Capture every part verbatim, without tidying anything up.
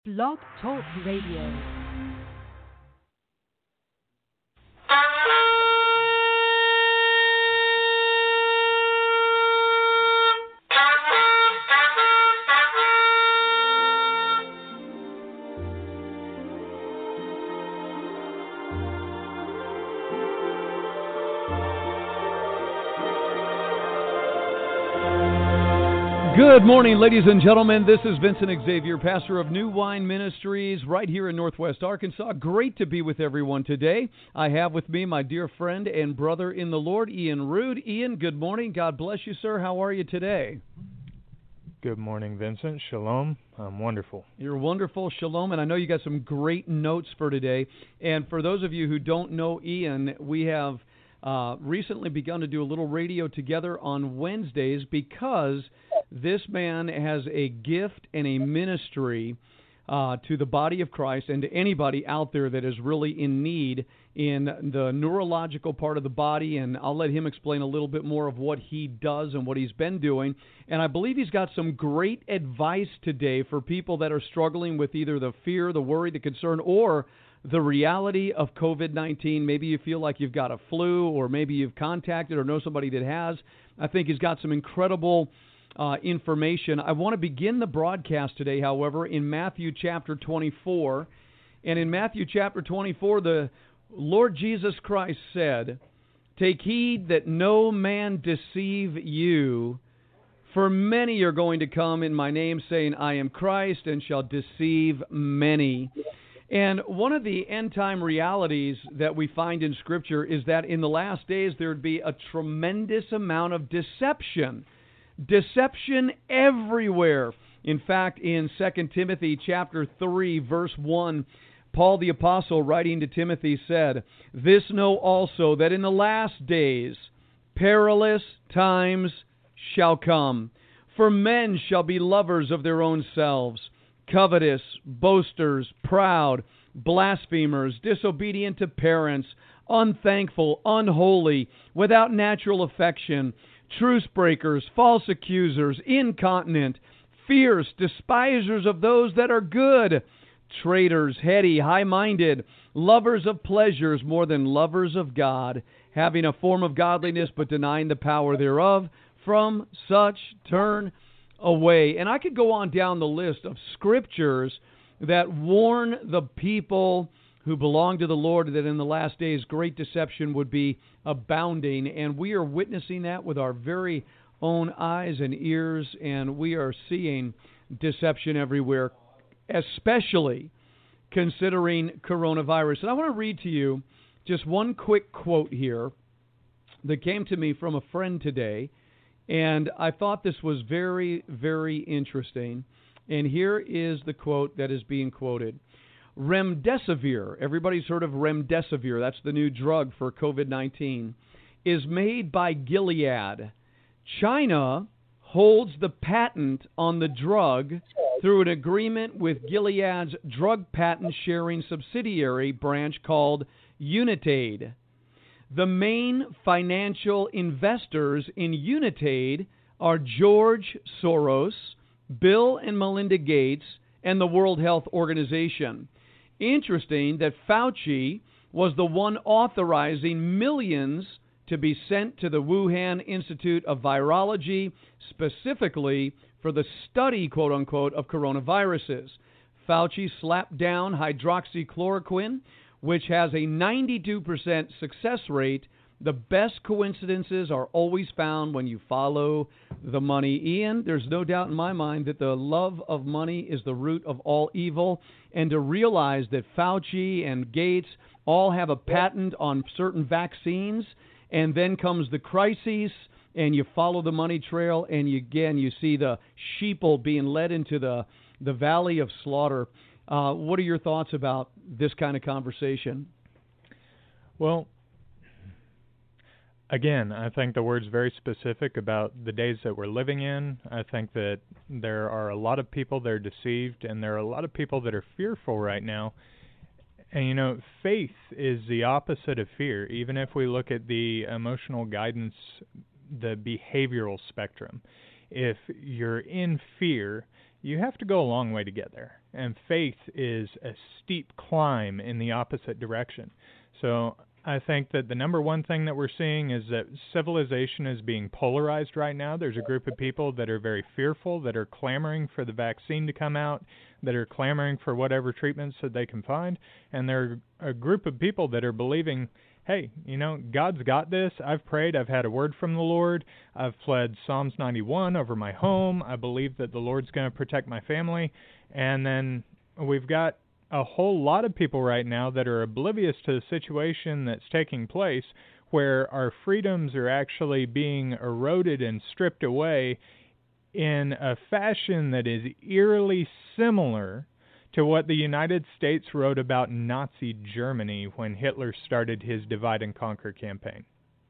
Blog Talk Radio. Good morning, ladies and gentlemen. This is Vincent Xavier, pastor of New Wine Ministries right here in Northwest Arkansas. Great to be with everyone today. I have with me my dear friend and brother in the Lord, Ian Rude. Ian, good morning. God bless you, sir. How are you today? Good morning, Vincent. Shalom. I'm wonderful. You're wonderful. Shalom. And I know you got some great notes for today. And for those of you who don't know Ian, we have uh, recently begun to do a little radio together on Wednesdays because this man has a gift and a ministry uh, to the body of Christ and to anybody out there that is really in need in the neurological part of the body. And I'll let him explain a little bit more of what he does and what he's been doing. And I believe he's got some great advice today for people that are struggling with either the fear, the worry, the concern, or the reality of covid nineteen. Maybe you feel like you've got a flu, or maybe you've contacted or know somebody that has. I think he's got some incredible Uh, information. I want to begin the broadcast today, however, in Matthew chapter twenty-four. And in Matthew chapter twenty-four, the Lord Jesus Christ said, "Take heed that no man deceive you, for many are going to come in my name, saying, I am Christ, and shall deceive many." And one of the end-time realities that we find in Scripture is that in the last days there would be a tremendous amount of deception. Deception everywhere. In fact, in Second Timothy chapter three, verse one, Paul the Apostle, writing to Timothy, said, "This know also, that in the last days perilous times shall come. For men shall be lovers of their own selves, covetous, boasters, proud, blasphemers, disobedient to parents, unthankful, unholy, without natural affection, truce breakers, false accusers, incontinent, fierce, despisers of those that are good, traitors, heady, high-minded, lovers of pleasures more than lovers of God, having a form of godliness but denying the power thereof. From such turn away." And I could go on down the list of scriptures that warn the people who belong to the Lord that in the last days great deception would be abounding. And we are witnessing that with our very own eyes and ears, and we are seeing deception everywhere, especially considering coronavirus. And I want to read to you just one quick quote here that came to me from a friend today, and I thought this was very, very interesting. And here is the quote that is being quoted. Remdesivir, everybody's heard of Remdesivir, that's the new drug for covid nineteen, is made by Gilead. China holds the patent on the drug through an agreement with Gilead's drug patent sharing subsidiary branch called Unitaid. The main financial investors in Unitaid are George Soros, Bill and Melinda Gates, and the World Health Organization. Interesting that Fauci was the one authorizing millions to be sent to the Wuhan Institute of Virology, specifically for the study, quote-unquote, of coronaviruses. Fauci slapped down hydroxychloroquine, which has a ninety-two percent success rate. The best coincidences are always found when you follow the money. Ian, there's no doubt in my mind that the love of money is the root of all evil. And to realize that Fauci and Gates all have a patent on certain vaccines, and then comes the crisis, and you follow the money trail, and you, again, you see the sheeple being led into the, the valley of slaughter. Uh, what are your thoughts about this kind of conversation? Well, again, I think the word's very specific about the days that we're living in. I think that there are a lot of people that are deceived, and there are a lot of people that are fearful right now. And, you know, faith is the opposite of fear. Even if we look at the emotional guidance, the behavioral spectrum, if you're in fear, you have to go a long way to get there. And faith is a steep climb in the opposite direction. So I think that the number one thing that we're seeing is that civilization is being polarized right now. There's a group of people that are very fearful, that are clamoring for the vaccine to come out, that are clamoring for whatever treatments that they can find. And there are a group of people that are believing, hey, you know, God's got this. I've prayed. I've had a word from the Lord. I've pled Psalms ninety-one over my home. I believe that the Lord's going to protect my family. And then we've got a whole lot of people right now that are oblivious to the situation that's taking place, where our freedoms are actually being eroded and stripped away in a fashion that is eerily similar to what the United States wrote about Nazi Germany when Hitler started his divide and conquer campaign.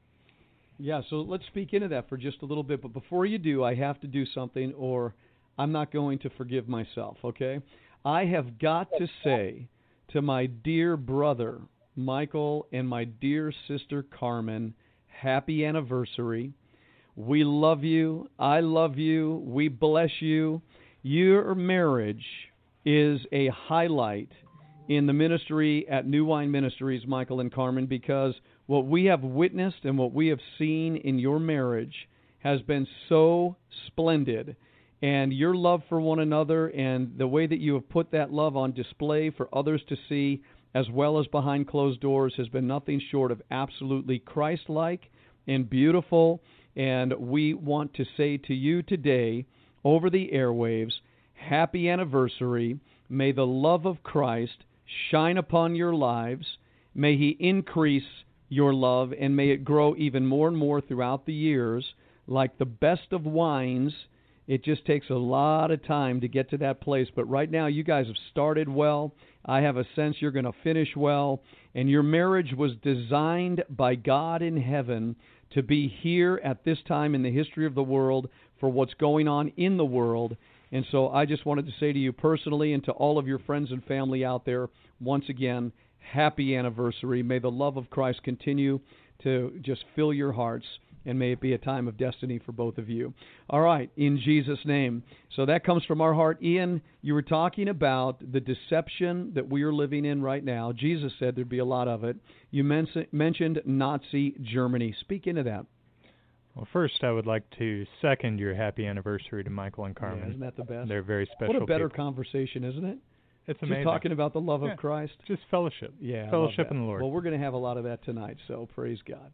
Yeah, so let's speak into that for just a little bit. But before you do, I have to do something or I'm not going to forgive myself, okay? I have got to say to my dear brother, Michael, and my dear sister, Carmen, happy anniversary. We love you. I love you. We bless you. Your marriage is a highlight in the ministry at New Wine Ministries, Michael and Carmen, because what we have witnessed and what we have seen in your marriage has been so splendid. And your love for one another and the way that you have put that love on display for others to see, as well as behind closed doors, has been nothing short of absolutely Christ-like and beautiful. And we want to say to you today, over the airwaves, happy anniversary. May the love of Christ shine upon your lives. May He increase your love, and may it grow even more and more throughout the years. Like the best of wines, it just takes a lot of time to get to that place. But right now, you guys have started well. I have a sense you're going to finish well. And your marriage was designed by God in heaven to be here at this time in the history of the world for what's going on in the world. And so I just wanted to say to you personally and to all of your friends and family out there, once again, happy anniversary. May the love of Christ continue to just fill your hearts, and may it be a time of destiny for both of you. All right, in Jesus' name. So that comes from our heart. Ian, you were talking about the deception that we are living in right now. Jesus said there'd be a lot of it. You men- mentioned Nazi Germany. Speak into that. Well, first, I would like to second your happy anniversary to Michael and Carmen. Yeah, isn't that the best? They're very special What a better people. conversation, isn't it? It's Just amazing. talking about the love yeah, of Christ. Just fellowship. Yeah, fellowship in the Lord. Well, we're going to have a lot of that tonight, so praise God.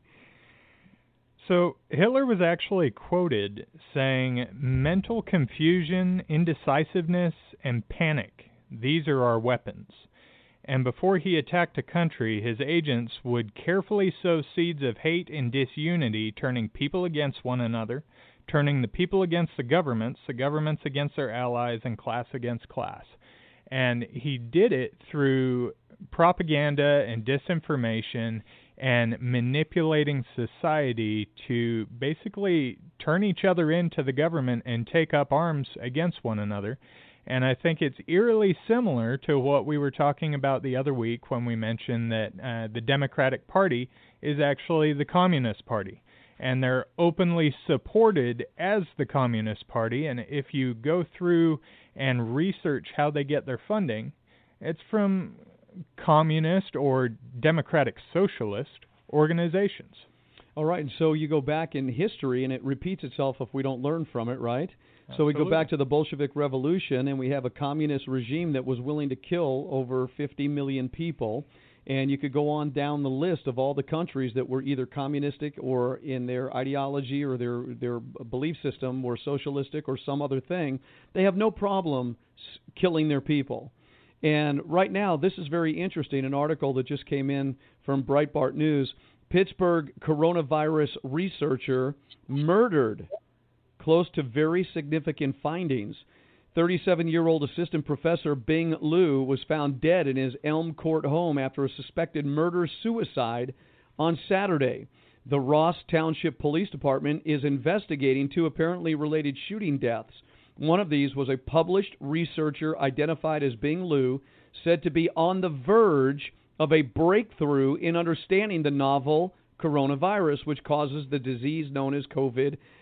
So Hitler was actually quoted saying, mental confusion, indecisiveness, and panic, these are our weapons. And before he attacked a country, his agents would carefully sow seeds of hate and disunity, turning people against one another, turning the people against the governments, the governments against their allies, and class against class. And he did it through propaganda and disinformation and manipulating society to basically turn each other into the government and take up arms against one another. And I think it's eerily similar to what we were talking about the other week when we mentioned that uh, the Democratic Party is actually the Communist Party. And they're openly supported as the Communist Party. And if you go through and research how they get their funding, it's from communist or democratic socialist organizations. All right, and so you go back in history, and it repeats itself if we don't learn from it, right? Absolutely. So we go back to the Bolshevik Revolution, and we have a communist regime that was willing to kill over fifty million people. And you could go on down the list of all the countries that were either communistic or in their ideology or their, their belief system were socialistic or some other thing. They have no problem killing their people. And right now, this is very interesting, an article that just came in from Breitbart News. Pittsburgh coronavirus researcher murdered, close to very significant findings. thirty-seven-year-old assistant professor Bing Liu was found dead in his Elm Court home after a suspected murder-suicide on Saturday. The Ross Township Police Department is investigating two apparently related shooting deaths. One of these was a published researcher identified as Bing Liu, said to be on the verge of a breakthrough in understanding the novel coronavirus, which causes the disease known as covid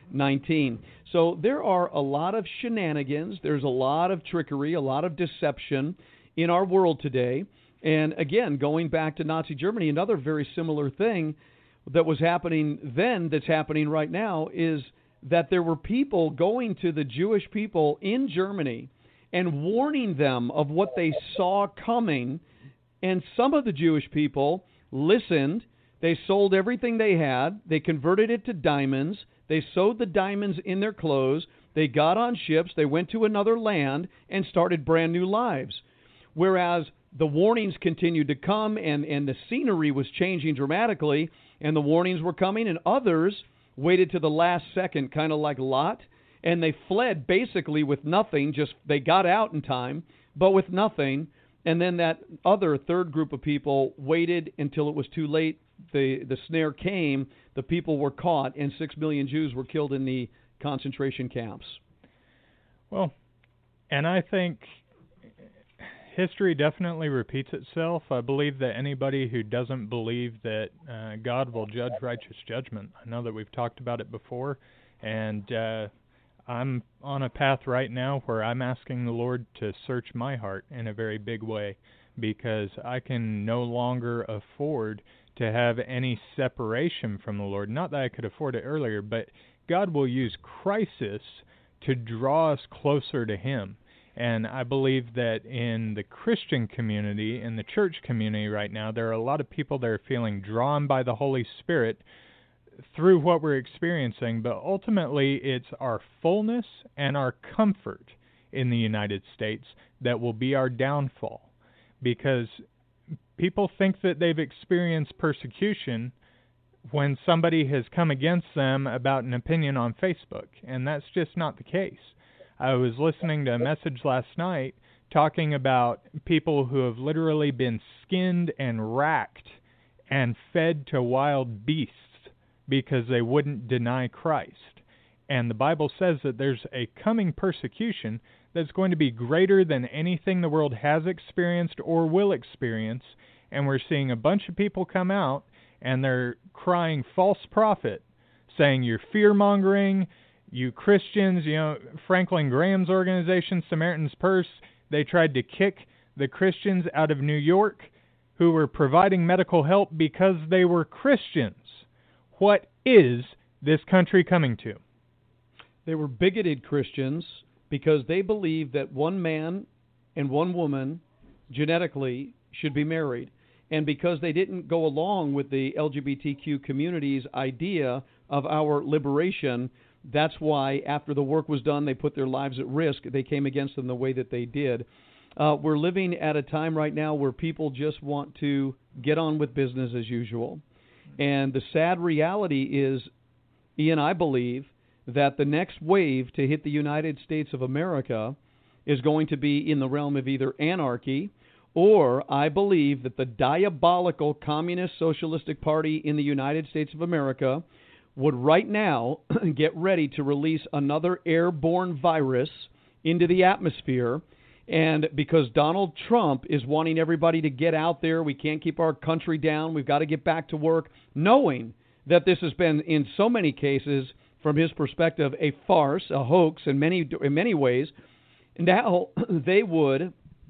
nineteen. So there are a lot of shenanigans. There's a lot of trickery, a lot of deception in our world today. And again, going back to Nazi Germany, another very similar thing that was happening then that's happening right now is that there were people going to the Jewish people in Germany and warning them of what they saw coming. And some of the Jewish people listened. They sold everything they had. They converted it to diamonds. They sewed the diamonds in their clothes. They got on ships. They went to another land and started brand new lives. Whereas the warnings continued to come, and, and the scenery was changing dramatically, and the warnings were coming, and others waited to the last second, kind of like Lot, and they fled basically with nothing. Just they got out in time, but with nothing. And then that other third group of people waited until it was too late. The the snare came, the people were caught, and six million Jews were killed in the concentration camps. Well, and I think history definitely repeats itself. I believe that anybody who doesn't believe that uh, God will judge righteous judgment, I know that we've talked about it before, and uh, I'm on a path right now where I'm asking the Lord to search my heart in a very big way, because I can no longer afford to have any separation from the Lord. Not that I could afford it earlier, but God will use crisis to draw us closer to Him. And I believe that in the Christian community, in the church community right now, there are a lot of people that are feeling drawn by the Holy Spirit through what we're experiencing, but ultimately it's our fullness and our comfort in the United States that will be our downfall, because people think that they've experienced persecution when somebody has come against them about an opinion on Facebook, and that's just not the case. I was listening to a message last night talking about people who have literally been skinned and racked and fed to wild beasts because they wouldn't deny Christ. And the Bible says that there's a coming persecution that's going to be greater than anything the world has experienced or will experience. And we're seeing a bunch of people come out and they're crying false prophet, saying you're fear-mongering, you Christians. You know, Franklin Graham's organization, Samaritan's Purse, they tried to kick the Christians out of New York who were providing medical help because they were Christians. What is this country coming to? They were bigoted Christians because they believed that one man and one woman genetically should be married. And because they didn't go along with the L G B T Q community's idea of our liberation, that's why after the work was done, they put their lives at risk. They came against them the way that they did. Uh, we're living at a time right now where people just want to get on with business as usual. And the sad reality is, Ian, I believe that the next wave to hit the United States of America is going to be in the realm of either anarchy, or I believe that the diabolical Communist Socialistic Party in the United States of America would right now get ready to release another airborne virus into the atmosphere. And because Donald Trump is wanting everybody to get out there, we can't keep our country down, we've got to get back to work, knowing that this has been, in so many cases, from his perspective, a farce, a hoax in many in many ways. Now they would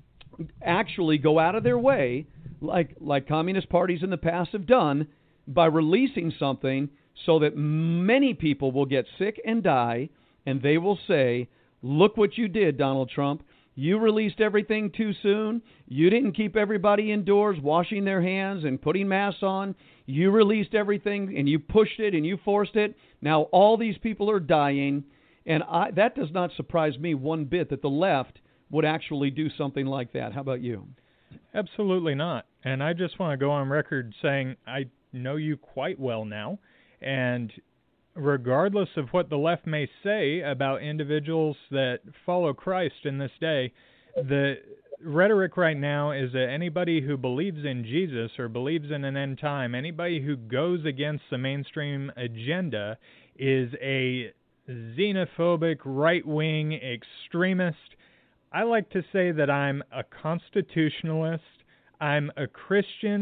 actually go out of their way, like like communist parties in the past have done, by releasing something so that many people will get sick and die, and they will say, look what you did, Donald Trump. You released everything too soon. You didn't keep everybody indoors washing their hands and putting masks on. You released everything and you pushed it and you forced it. Now all these people are dying. And I, that does not surprise me one bit that the left would actually do something like that. How about you? Absolutely not. And I just want to go on record saying I know you quite well now. And regardless of what the left may say about individuals that follow Christ in this day, the rhetoric right now is that anybody who believes in Jesus or believes in an end time, anybody who goes against the mainstream agenda is a xenophobic, right-wing extremist. I like to say that I'm a constitutionalist, I'm a Christian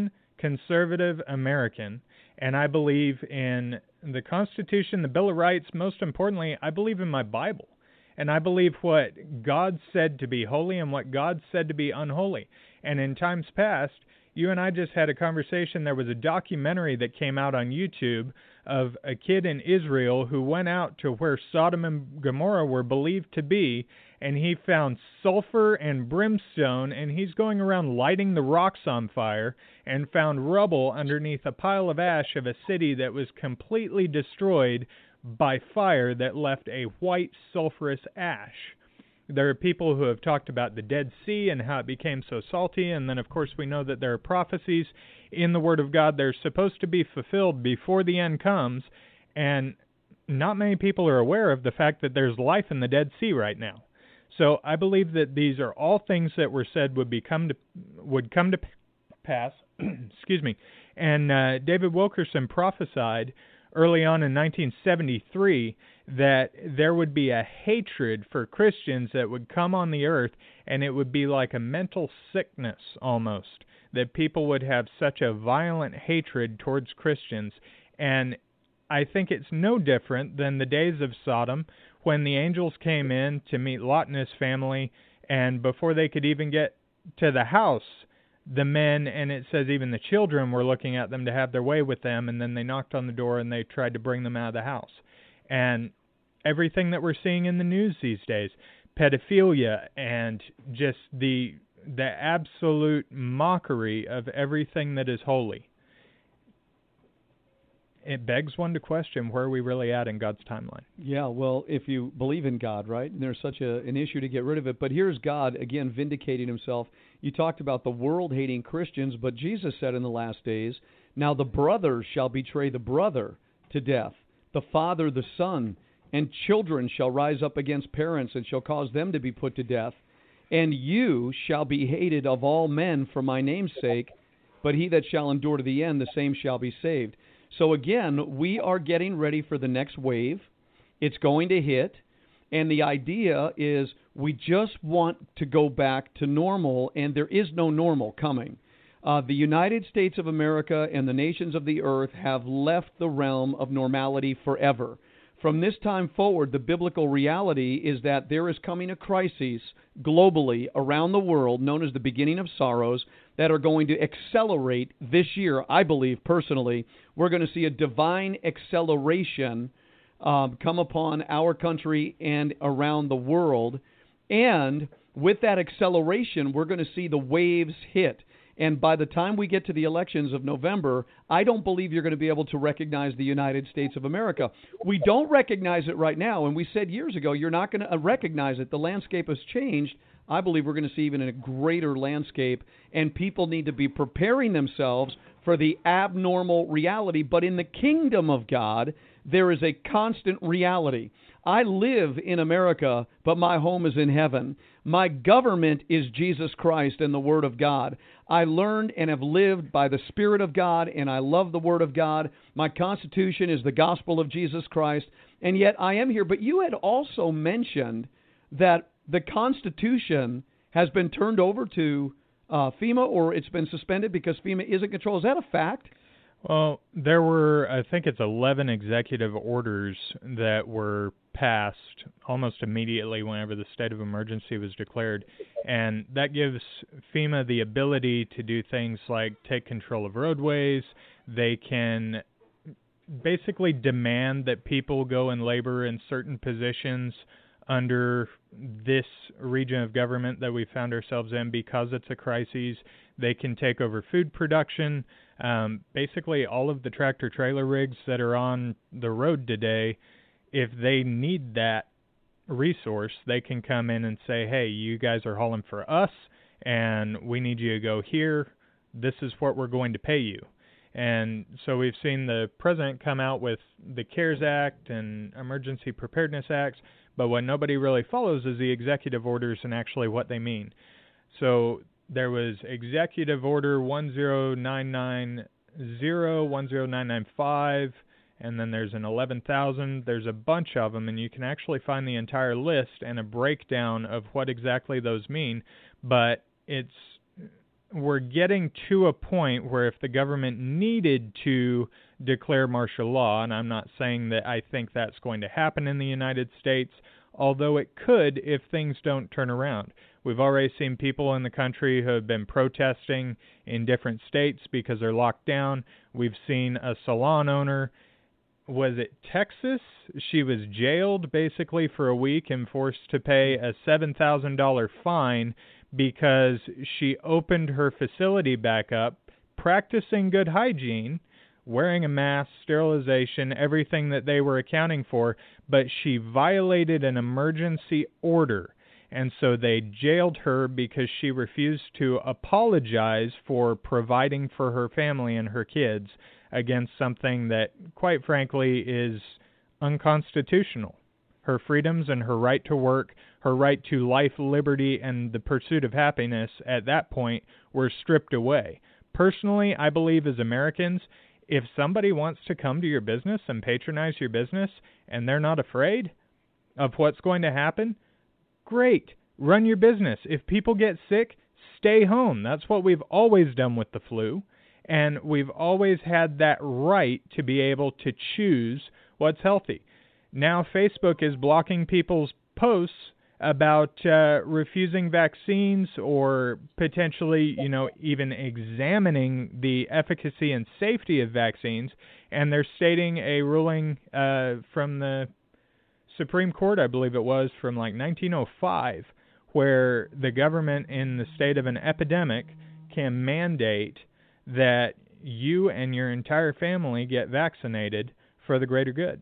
conservative American, and I believe in the Constitution, the Bill of Rights. Most importantly, I believe in my Bible. And I believe what God said to be holy and what God said to be unholy. And in times past, you and I just had a conversation. There was a documentary that came out on YouTube of a kid in Israel who went out to where Sodom and Gomorrah were believed to be, and he found sulfur and brimstone, and he's going around lighting the rocks on fire, and found rubble underneath a pile of ash of a city that was completely destroyed by fire that left a white sulfurous ash. There are people who have talked about the Dead Sea and how it became so salty, and then of course we know that there are prophecies in the Word of God that are supposed to be fulfilled before the end comes, and not many people are aware of the fact that there's life in the Dead Sea right now. So I believe that these are all things that were said would become to, would come to pass. Excuse me. And uh, David Wilkerson prophesied early on in nineteen seventy-three that there would be a hatred for Christians that would come on the earth, and it would be like a mental sickness almost, that people would have such a violent hatred towards Christians. And I think it's no different than the days of Sodom, when the angels came in to meet Lot and his family, and before they could even get to the house, the men, and it says even the children, were looking at them to have their way with them, and then they knocked on the door and they tried to bring them out of the house. And everything that we're seeing in the news these days, pedophilia, and just the the absolute mockery of everything that is holy. It begs one to question, where are we really at in God's timeline? Yeah, well, if you believe in God, right, and there's such a, an issue to get rid of it. But here's God, again, vindicating himself. You talked about the world hating Christians, but Jesus said in the last days, now the brother shall betray the brother to death, the father the son, and children shall rise up against parents and shall cause them to be put to death. And you shall be hated of all men for my name's sake, but he that shall endure to the end, the same shall be saved. So again, we are getting ready for the next wave. It's going to hit, and the idea is we just want to go back to normal, and there is no normal coming. Uh, the United States of America and the nations of the earth have left the realm of normality forever. From this time forward, the biblical reality is that there is coming a crisis globally around the world known as the beginning of sorrows that are going to accelerate this year. I believe personally, we're going to see a divine acceleration um, come upon our country and around the world. And with that acceleration, we're going to see the waves hit. And by the time we get to the elections of November, I don't believe you're going to be able to recognize the United States of America. We don't recognize it right now, and we said years ago, you're not going to recognize it. The landscape has changed. I believe we're going to see even a greater landscape, and people need to be preparing themselves for the abnormal reality. But in the kingdom of God, there is a constant reality. I live in America, but my home is in heaven. My government is Jesus Christ and the Word of God. I learned and have lived by the Spirit of God, and I love the Word of God. My Constitution is the gospel of Jesus Christ, and yet I am here. But you had also mentioned that the Constitution has been turned over to uh, FEMA, or it's been suspended because FEMA isn't control. Is that a fact? Well, there were, I think it's eleven executive orders that were passed almost immediately whenever the state of emergency was declared. And that gives FEMA the ability to do things like take control of roadways. They can basically demand that people go and labor in certain positions under this region of government that we found ourselves in because it's a crisis. They can take over food production. Um, basically, all of the tractor-trailer rigs that are on the road today, if they need that resource, they can come in and say, hey, you guys are hauling for us, and we need you to go here. This is what we're going to pay you. And so we've seen the president come out with the CARES Act and Emergency Preparedness Acts, but what nobody really follows is the executive orders and actually what they mean. So there was Executive Order one zero nine nine zero, one zero nine nine five, and then there's an eleven thousand. There's a bunch of them, and you can actually find the entire list and a breakdown of what exactly those mean. But it's we're getting to a point where if the government needed to declare martial law, and I'm not saying that I think that's going to happen in the United States, although it could if things don't turn around. We've already seen people in the country who have been protesting in different states because they're locked down. We've seen a salon owner, was it Texas? She was jailed basically for a week and forced to pay a seven thousand dollars fine because she opened her facility back up, practicing good hygiene, wearing a mask, sterilization, everything that they were accounting for, but she violated an emergency order. And so they jailed her because she refused to apologize for providing for her family and her kids against something that, quite frankly, is unconstitutional. Her freedoms and her right to work, her right to life, liberty, and the pursuit of happiness at that point were stripped away. Personally, I believe as Americans, if somebody wants to come to your business and patronize your business and they're not afraid of what's going to happen, great. Run your business. If people get sick, stay home. That's what we've always done with the flu. And we've always had that right to be able to choose what's healthy. Now Facebook is blocking people's posts about uh, refusing vaccines or potentially, you know, even examining the efficacy and safety of vaccines. And they're stating a ruling uh, from the Supreme Court, I believe it was, from like nineteen oh five, where the government in the state of an epidemic can mandate that you and your entire family get vaccinated for the greater good.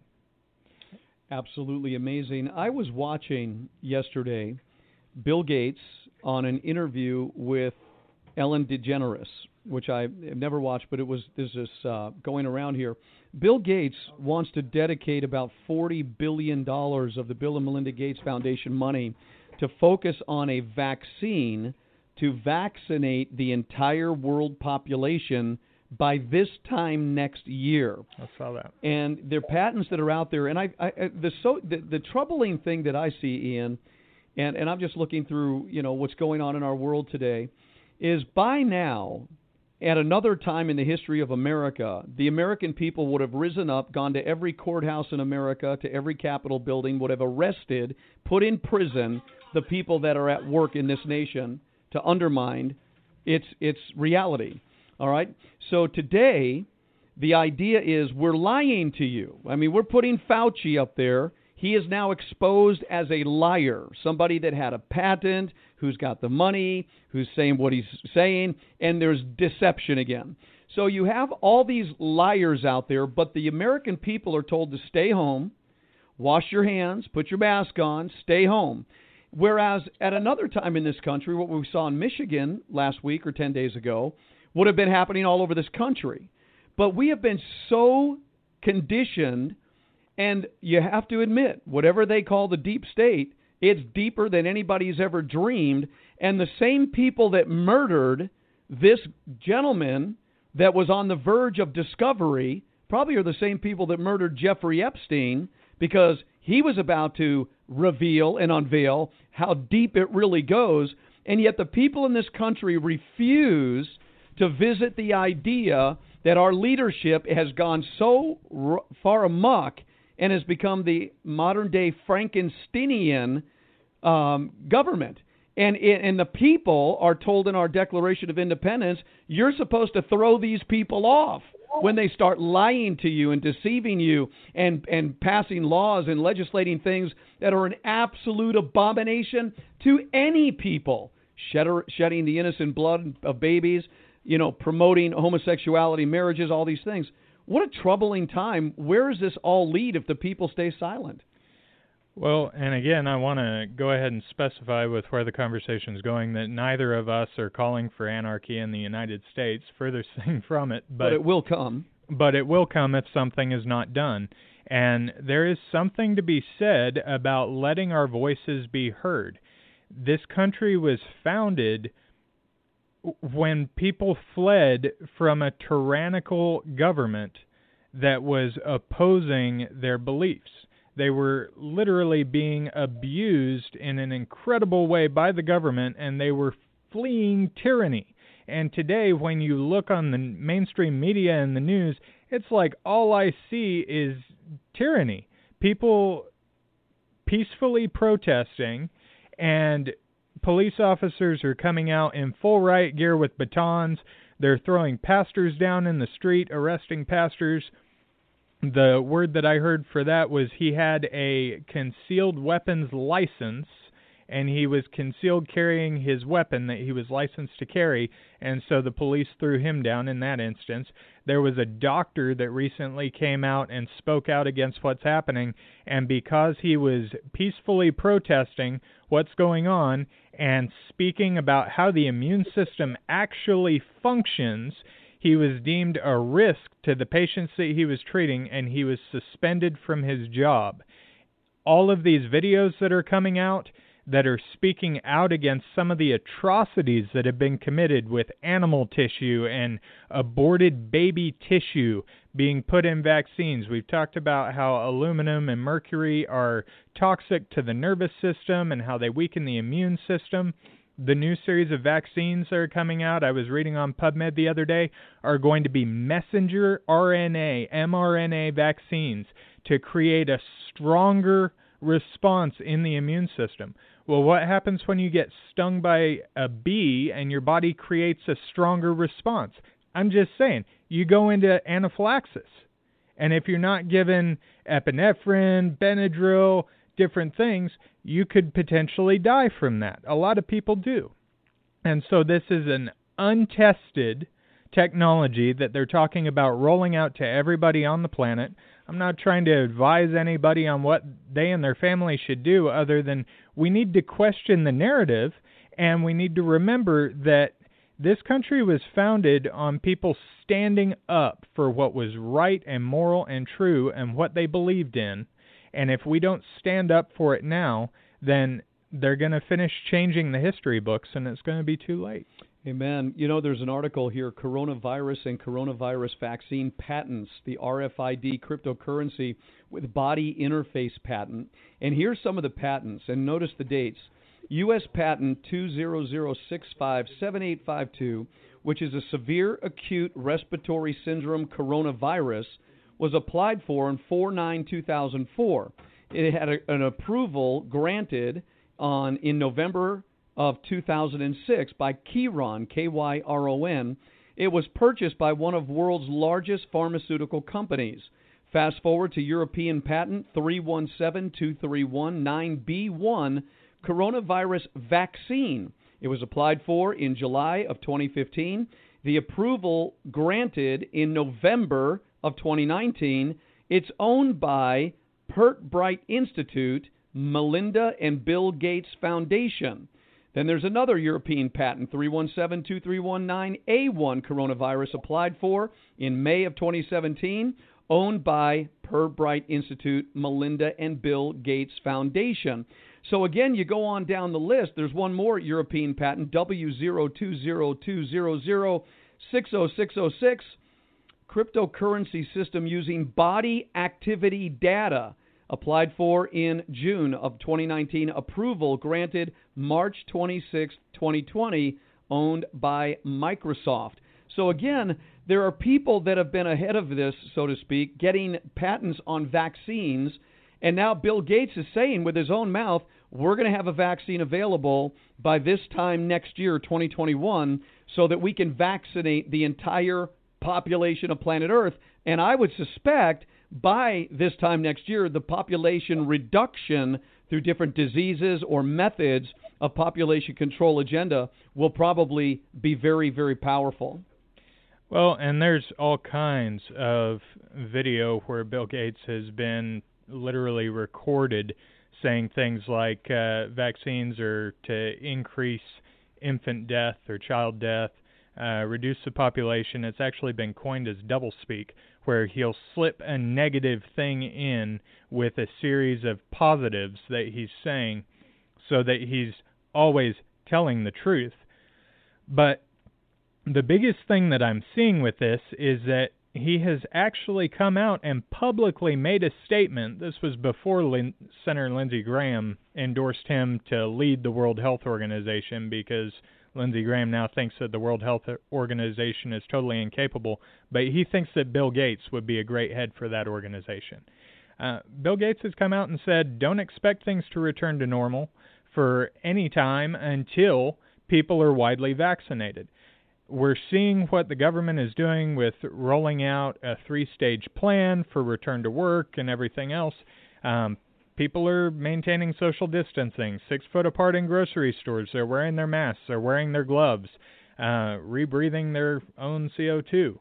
Absolutely amazing. I was watching yesterday Bill Gates on an interview with Ellen DeGeneres, which I have never watched, but it was there's this uh, going around here. Bill Gates wants to dedicate about forty billion dollars of the Bill and Melinda Gates Foundation money to focus on a vaccine to vaccinate the entire world population by this time next year. I saw that. And there are patents that are out there. And I, I the so the, the troubling thing that I see, Ian, and, and I'm just looking through, you know, what's going on in our world today, is by now, at another time in the history of America, the American people would have risen up, gone to every courthouse in America, to every Capitol building, would have arrested, put in prison the people that are at work in this nation to undermine its its reality. All right? So today, the idea is we're lying to you. I mean, we're putting Fauci up there. He is now exposed as a liar, somebody that had a patent, who's got the money, who's saying what he's saying, and there's deception again. So you have all these liars out there, but the American people are told to stay home, wash your hands, put your mask on, stay home. Whereas at another time in this country, what we saw in Michigan last week or ten days ago would have been happening all over this country. But we have been so conditioned, and you have to admit, whatever they call the deep state, it's deeper than anybody's ever dreamed. And the same people that murdered this gentleman that was on the verge of discovery probably are the same people that murdered Jeffrey Epstein, because he was about to reveal and unveil how deep it really goes. And yet the people in this country refuse to visit the idea that our leadership has gone so r- far amok and has become the modern-day Frankensteinian um, government. And, and the people are told in our Declaration of Independence, you're supposed to throw these people off when they start lying to you and deceiving you and, and passing laws and legislating things that are an absolute abomination to any people, Shed, shedding the innocent blood of babies, you know, promoting homosexuality, marriages, all these things. What a troubling time. Where does this all lead if the people stay silent? Well, and again, I want to go ahead and specify with where the conversation is going that neither of us are calling for anarchy in the United States, furthest thing from it. But, but it will come. But it will come if something is not done. And there is something to be said about letting our voices be heard. This country was founded when people fled from a tyrannical government that was opposing their beliefs. They were literally being abused in an incredible way by the government, and they were fleeing tyranny. And today, when you look on the mainstream media and the news, it's like all I see is tyranny. People peacefully protesting, and police officers are coming out in full riot gear with batons. They're throwing pastors down in the street, arresting pastors. The word that I heard for that was he had a concealed weapons license, and he was concealed carrying his weapon that he was licensed to carry, and so the police threw him down in that instance. There was a doctor that recently came out and spoke out against what's happening, and because he was peacefully protesting what's going on and speaking about how the immune system actually functions, he was deemed a risk to the patients that he was treating, and he was suspended from his job. All of these videos that are coming out that are speaking out against some of the atrocities that have been committed with animal tissue and aborted baby tissue being put in vaccines. We've talked about how aluminum and mercury are toxic to the nervous system and how they weaken the immune system. The new series of vaccines that are coming out, I was reading on PubMed the other day, are going to be messenger R N A, mRNA vaccines to create a stronger response in the immune system. Well, what happens when you get stung by a bee and your body creates a stronger response? I'm just saying, you go into anaphylaxis. And if you're not given epinephrine, Benadryl, different things, you could potentially die from that. A lot of people do. And so this is an untested technology that they're talking about rolling out to everybody on the planet. I'm not trying to advise anybody on what they and their family should do, other than we need to question the narrative, and we need to remember that this country was founded on people standing up for what was right and moral and true and what they believed in. And if we don't stand up for it now, then they're going to finish changing the history books, and it's going to be too late. Amen. You know, there's an article here, Coronavirus and Coronavirus Vaccine Patents, the R F I D cryptocurrency with body interface patent. And here's some of the patents, and notice the dates. U S patent two zero zero six five seven eight five two, which is a severe acute respiratory syndrome coronavirus, was applied for on four nine two thousand four. It had a, an approval granted on in November of two thousand six by Kyron, K Y R O N. It was purchased by one of the world's largest pharmaceutical companies. Fast forward to European patent three one seven two three one nine B one, coronavirus vaccine. It was applied for in July of twenty fifteen. The approval granted in November of twenty nineteen. It's owned by Pert Bright Institute, Melinda and Bill Gates Foundation. Then there's another European patent, three one seven two three one nine A one, coronavirus, applied for in May of twenty seventeen, owned by Pert Bright Institute, Melinda and Bill Gates Foundation. So again, you go on down the list. There's one more European patent, W zero two zero two zero zero six zero six zero six, cryptocurrency system using body activity data, applied for in June of twenty nineteen. Approval granted March twenty-sixth, twenty twenty, owned by Microsoft. So again, there are people that have been ahead of this, so to speak, getting patents on vaccines. And now Bill Gates is saying with his own mouth, we're going to have a vaccine available by this time next year, twenty twenty-one, so that we can vaccinate the entire population of planet Earth. And I would suspect by this time next year, the population reduction through different diseases or methods of population control agenda will probably be very, very powerful. Well, and there's all kinds of video where Bill Gates has been literally recorded saying things like uh, vaccines are to increase infant death or child death, uh, reduce the population. It's actually been coined as doublespeak, where he'll slip a negative thing in with a series of positives that he's saying so that he's always telling the truth. But the biggest thing that I'm seeing with this is that he has actually come out and publicly made a statement. This was before Lin- Senator Lindsey Graham endorsed him to lead the World Health Organization, because Lindsey Graham now thinks that the World Health Organization is totally incapable, but he thinks that Bill Gates would be a great head for that organization. Uh, Bill Gates has come out and said, don't expect things to return to normal for any time until people are widely vaccinated. We're seeing what the government is doing with rolling out a three-stage plan for return to work and everything else. Um, people are maintaining social distancing, six foot apart in grocery stores. They're wearing their masks. They're wearing their gloves, uh, rebreathing their own C O two.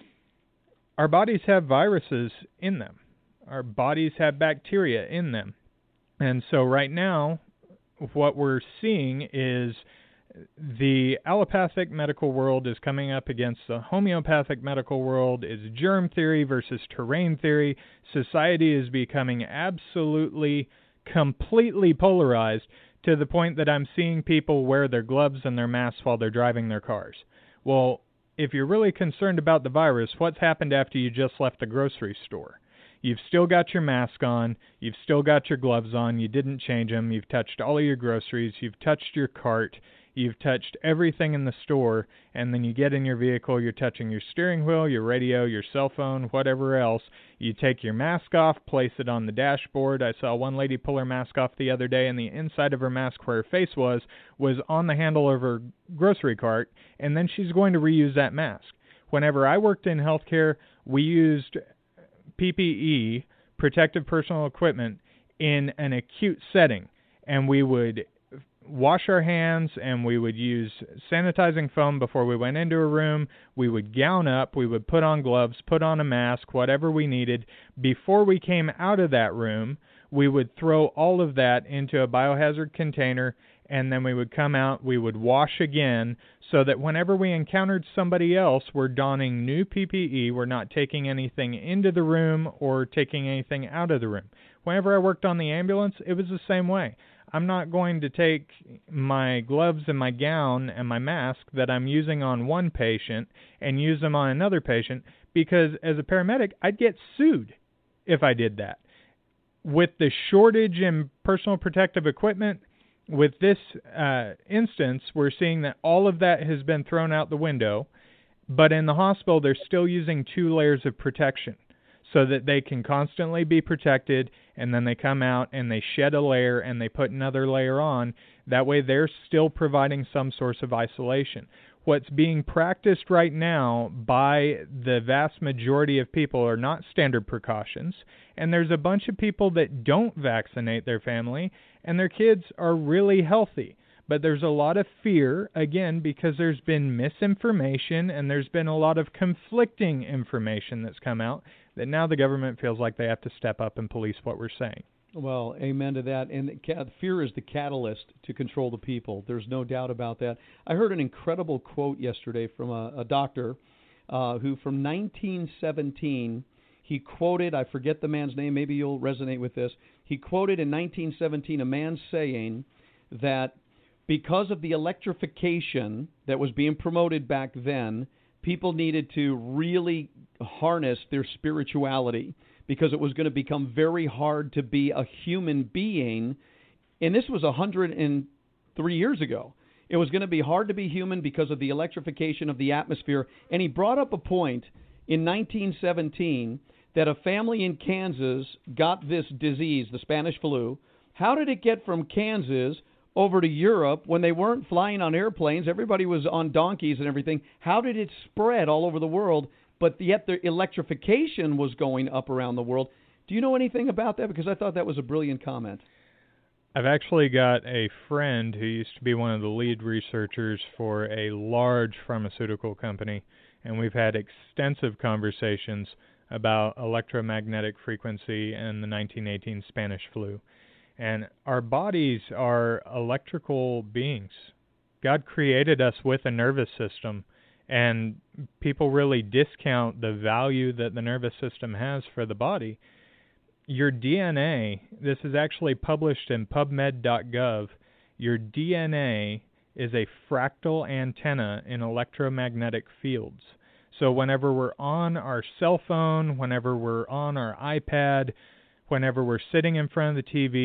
Our bodies have viruses in them. Our bodies have bacteria in them. And so right now, what we're seeing is the allopathic medical world is coming up against the homeopathic medical world. Is germ theory versus terrain theory. Society is becoming absolutely, completely polarized to the point that I'm seeing people wear their gloves and their masks while they're driving their cars. Well, if you're really concerned about the virus, what's happened after you just left the grocery store? You've still got your mask on. You've still got your gloves on. You didn't change them. You've touched all of your groceries. You've touched your cart. You've touched everything in the store, and then you get in your vehicle, you're touching your steering wheel, your radio, your cell phone, whatever else. You take your mask off, place it on the dashboard. I saw one lady pull her mask off the other day, and the inside of her mask where her face was, was on the handle of her grocery cart, and then she's going to reuse that mask. Whenever I worked in healthcare, we used P P E, protective personal equipment, in an acute setting, and we would wash our hands, and we would use sanitizing foam before we went into a room. We would gown up, we would put on gloves, put on a mask, whatever we needed. Before we came out of that room, we would throw all of that into a biohazard container, and then we would come out, we would wash again, so that whenever we encountered somebody else, we're donning new P P E, we're not taking anything into the room or taking anything out of the room. Whenever I worked on the ambulance, it was the same way. I'm not going to take my gloves and my gown and my mask that I'm using on one patient and use them on another patient, because as a paramedic, I'd get sued if I did that. With the shortage in personal protective equipment, with this uh, instance, we're seeing that all of that has been thrown out the window, but in the hospital, they're still using two layers of protection so that they can constantly be protected, and then they come out and they shed a layer and they put another layer on. That way they're still providing some source of isolation. What's being practiced right now by the vast majority of people are not standard precautions, and there's a bunch of people that don't vaccinate their family, and their kids are really healthy. But there's a lot of fear, again, because there's been misinformation and there's been a lot of conflicting information that's come out that now the government feels like they have to step up and police what we're saying. Well, amen to that. And fear is the catalyst to control the people. There's no doubt about that. I heard an incredible quote yesterday from a, a doctor uh, who from nineteen seventeen, he quoted, I forget the man's name, maybe you'll resonate with this. He quoted in nineteen seventeen a man saying that because of the electrification that was being promoted back then, people needed to really harness their spirituality because it was going to become very hard to be a human being. And this was one hundred three years ago. It was going to be hard to be human because of the electrification of the atmosphere. And he brought up a point in nineteen seventeen that a family in Kansas got this disease, the Spanish flu. How did it get from Kansas over to Europe when they weren't flying on airplanes? Everybody was on donkeys and everything. How did it spread all over the world, but yet the electrification was going up around the world? Do you know anything about that? Because I thought that was a brilliant comment. I've actually got a friend who used to be one of the lead researchers for a large pharmaceutical company, and we've had extensive conversations about electromagnetic frequency and the nineteen eighteen Spanish flu. And our bodies are electrical beings. God created us with a nervous system, and people really discount the value that the nervous system has for the body. Your D N A, this is actually published in pub med dot gov, your D N A is a fractal antenna in electromagnetic fields. So whenever we're on our cell phone, whenever we're on our iPad, whenever we're sitting in front of the T V,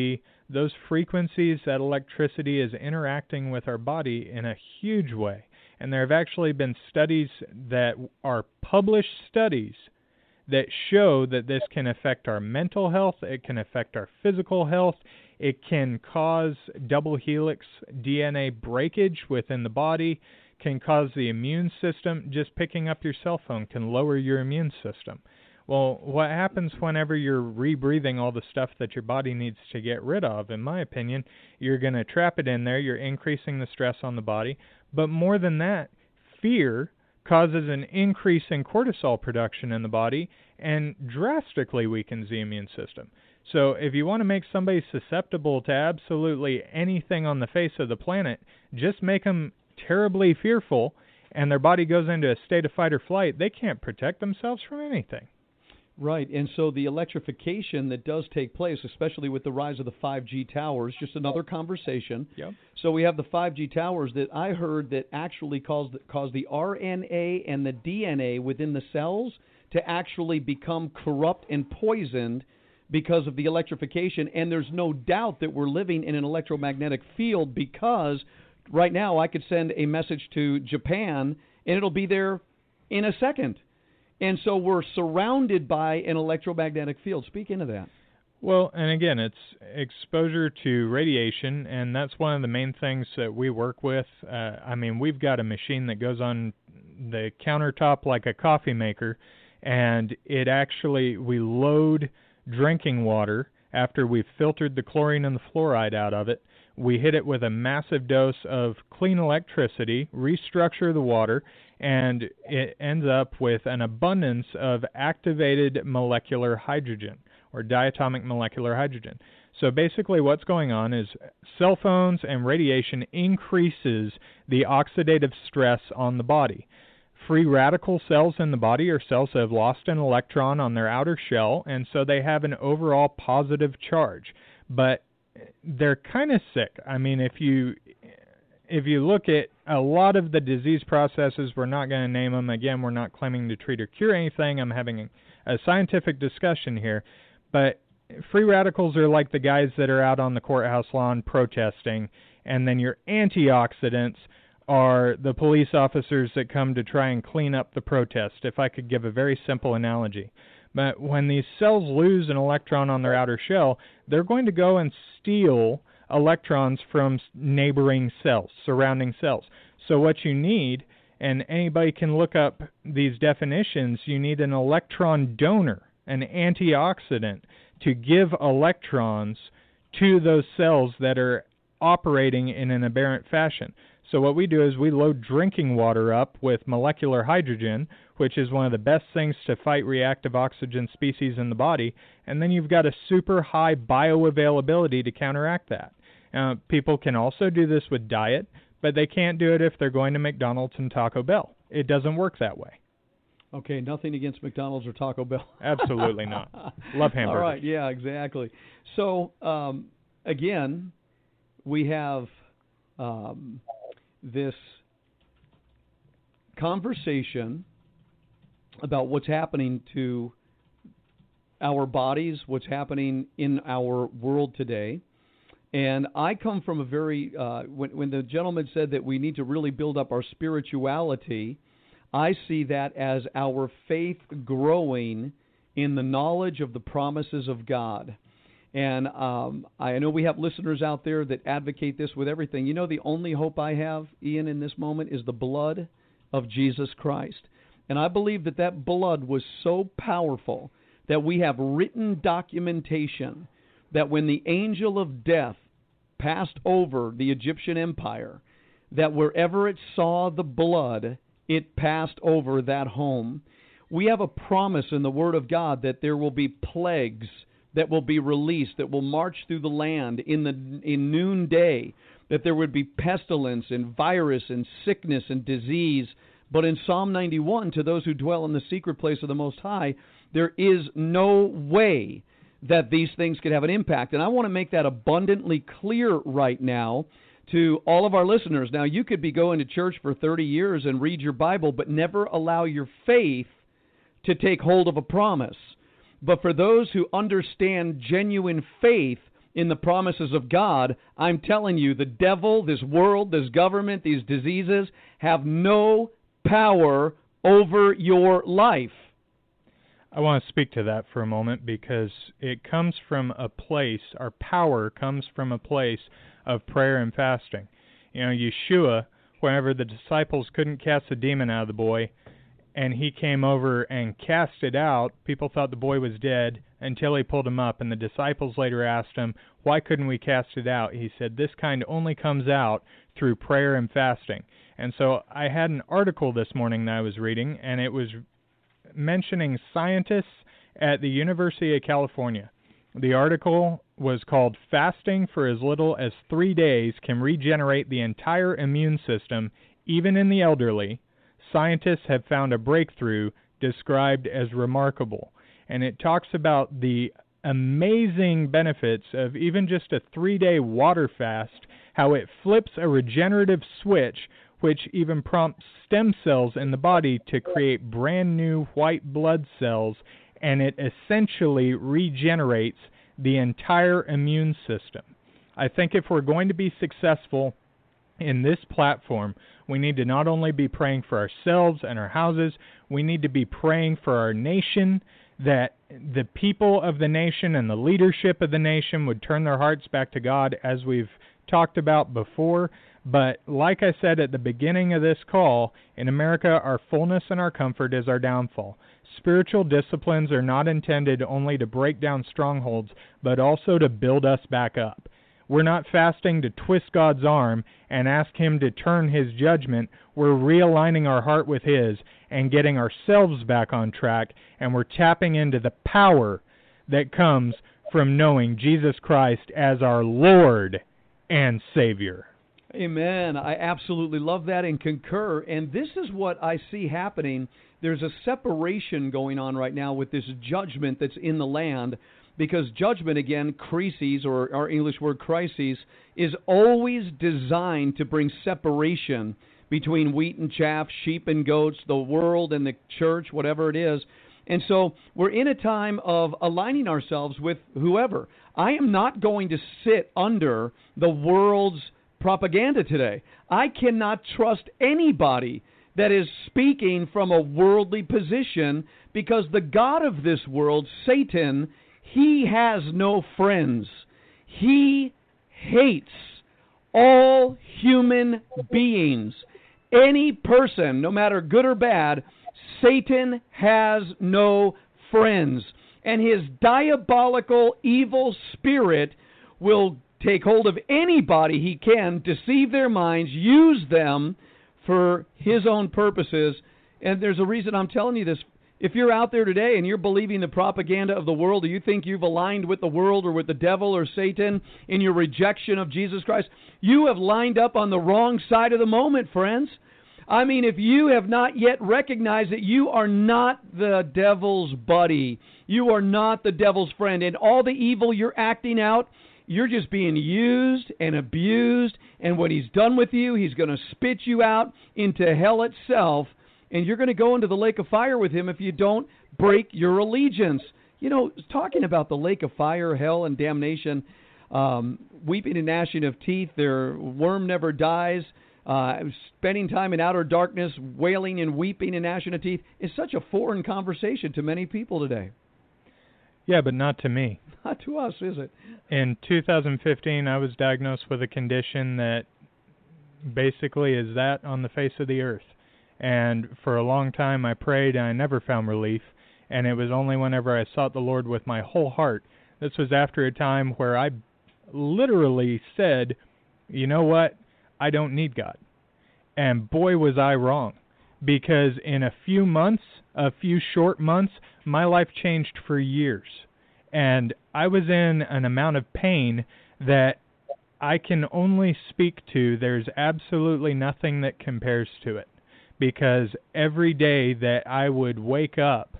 those frequencies, that electricity is interacting with our body in a huge way. And there have actually been studies that are published studies that show that this can affect our mental health, it can affect our physical health, it can cause double helix D N A breakage within the body, can cause the immune system. Just picking up your cell phone can lower your immune system. Well, what happens whenever you're rebreathing all the stuff that your body needs to get rid of? In my opinion, you're going to trap it in there, you're increasing the stress on the body. But more than that, fear causes an increase in cortisol production in the body and drastically weakens the immune system. So if you want to make somebody susceptible to absolutely anything on the face of the planet, just make them terribly fearful and their body goes into a state of fight or flight. They can't protect themselves from anything. Right, and so the electrification that does take place, especially with the rise of the five G towers, just another conversation. Yep. So we have the five G towers that I heard that actually cause the, cause the R N A and the D N A within the cells to actually become corrupt and poisoned because of the electrification. And there's no doubt that we're living in an electromagnetic field, because right now I could send a message to Japan and it'll be there in a second. And so we're surrounded by an electromagnetic field. Speak into that. Well, and again, it's exposure to radiation, and that's one of the main things that we work with. Uh, I mean, we've got a machine that goes on the countertop like a coffee maker, and it actually, we load drinking water after we've filtered the chlorine and the fluoride out of it. We hit it with a massive dose of clean electricity, restructure the water, and it ends up with an abundance of activated molecular hydrogen, or diatomic molecular hydrogen. So basically what's going on is cell phones and radiation increases the oxidative stress on the body. Free radical cells in the body are cells that have lost an electron on their outer shell, and so they have an overall positive charge. But they're kind of sick. I mean, if you if you look at a lot of the disease processes, we're not going to name them. Again, we're not claiming to treat or cure anything. I'm having a, a scientific discussion here. But free radicals are like the guys that are out on the courthouse lawn protesting, and then your antioxidants are the police officers that come to try and clean up the protest, if I could give a very simple analogy. But when these cells lose an electron on their outer shell, they're going to go and steal electrons from neighboring cells, surrounding cells. So what you need, and anybody can look up these definitions, you need an electron donor, an antioxidant, to give electrons to those cells that are operating in an aberrant fashion. So what we do is we load drinking water up with molecular hydrogen, which is one of the best things to fight reactive oxygen species in the body, and then you've got a super high bioavailability to counteract that. Uh, people can also do this with diet, but they can't do it if they're going to McDonald's and Taco Bell. It doesn't work that way. Okay, nothing against McDonald's or Taco Bell. Absolutely not. Love hamburgers. All right, yeah, exactly. So, um, again, we have um, this conversation about what's happening to our bodies, what's happening in our world today. And I come from a very, uh, when, when the gentleman said that we need to really build up our spirituality, I see that as our faith growing in the knowledge of the promises of God. And um, I know we have listeners out there that advocate this with everything. You know, the only hope I have, Ian, in this moment is the blood of Jesus Christ. And I believe that that blood was so powerful that we have written documentation that when the angel of death passed over the Egyptian empire, that wherever it saw the blood, it passed over that home. We have a promise in the Word of God that there will be plagues that will be released, that will march through the land in the in noonday, that there would be pestilence and virus and sickness and disease. But in Psalm ninety-one, to those who dwell in the secret place of the Most High, there is no way that these things could have an impact. And I want to make that abundantly clear right now to all of our listeners. Now, you could be going to church for thirty years and read your Bible, but never allow your faith to take hold of a promise. But for those who understand genuine faith, in the promises of God, I'm telling you, the devil, this world, this government, these diseases have no power over your life. I want to speak to that for a moment because it comes from a place, our power comes from a place of prayer and fasting. You know, Yeshua, whenever the disciples couldn't cast the demon out of the boy, and he came over and cast it out, people thought the boy was dead until he pulled him up, and the disciples later asked him, why couldn't we cast it out? He said, this kind only comes out through prayer and fasting. And so I had an article this morning that I was reading, and it was mentioning scientists at the University of California. The article was called Fasting for as Little as Three Days Can Regenerate the Entire Immune System, Even in the Elderly. Scientists have found a breakthrough described as remarkable. And it talks about the amazing benefits of even just a three-day water fast, how it flips a regenerative switch which even prompts stem cells in the body to create brand new white blood cells, and it essentially regenerates the entire immune system. I think if we're going to be successful in this platform, we need to not only be praying for ourselves and our houses, we need to be praying for our nation, that the people of the nation and the leadership of the nation would turn their hearts back to God, as we've talked about before. But like I said at the beginning of this call, in America, our fullness and our comfort is our downfall. Spiritual disciplines are not intended only to break down strongholds, but also to build us back up. We're not fasting to twist God's arm and ask Him to turn His judgment. We're realigning our heart with His and getting ourselves back on track, and we're tapping into the power that comes from knowing Jesus Christ as our Lord and Savior. Amen. I absolutely love that and concur. And this is what I see happening. There's a separation going on right now with this judgment that's in the land, because judgment, again, crises, or our English word crises, is always designed to bring separation between wheat and chaff, sheep and goats, the world and the church, whatever it is. And so we're in a time of aligning ourselves with whoever. I am not going to sit under the world's propaganda today. I cannot trust anybody that is speaking from a worldly position, because the God of this world, Satan, he has no friends. He hates all human beings. Any person, no matter good or bad, Satan has no friends. And his diabolical evil spirit will take hold of anybody he can, deceive their minds, use them for his own purposes. And there's a reason I'm telling you this. If you're out there today and you're believing the propaganda of the world, or you think you've aligned with the world or with the devil or Satan in your rejection of Jesus Christ, you have lined up on the wrong side of the moment, friends. I mean, if you have not yet recognized that you are not the devil's buddy, you are not the devil's friend, and all the evil you're acting out, you're just being used and abused, and when he's done with you, he's going to spit you out into hell itself, and you're going to go into the lake of fire with him if you don't break your allegiance. You know, talking about the lake of fire, hell, and damnation, um, weeping and gnashing of teeth, their worm never dies, uh, spending time in outer darkness, wailing and weeping and gnashing of teeth, is such a foreign conversation to many people today. Yeah, but not to me. Not to us, is it? In two thousand fifteen, I was diagnosed with a condition that basically is that on the face of the earth. And for a long time, I prayed, and I never found relief. And it was only whenever I sought the Lord with my whole heart. This was after a time where I literally said, you know what? I don't need God. And boy, was I wrong. Because in a few months, a few short months, my life changed for years. And I was in an amount of pain that I can only speak to. There's absolutely nothing that compares to it. Because every day that I would wake up,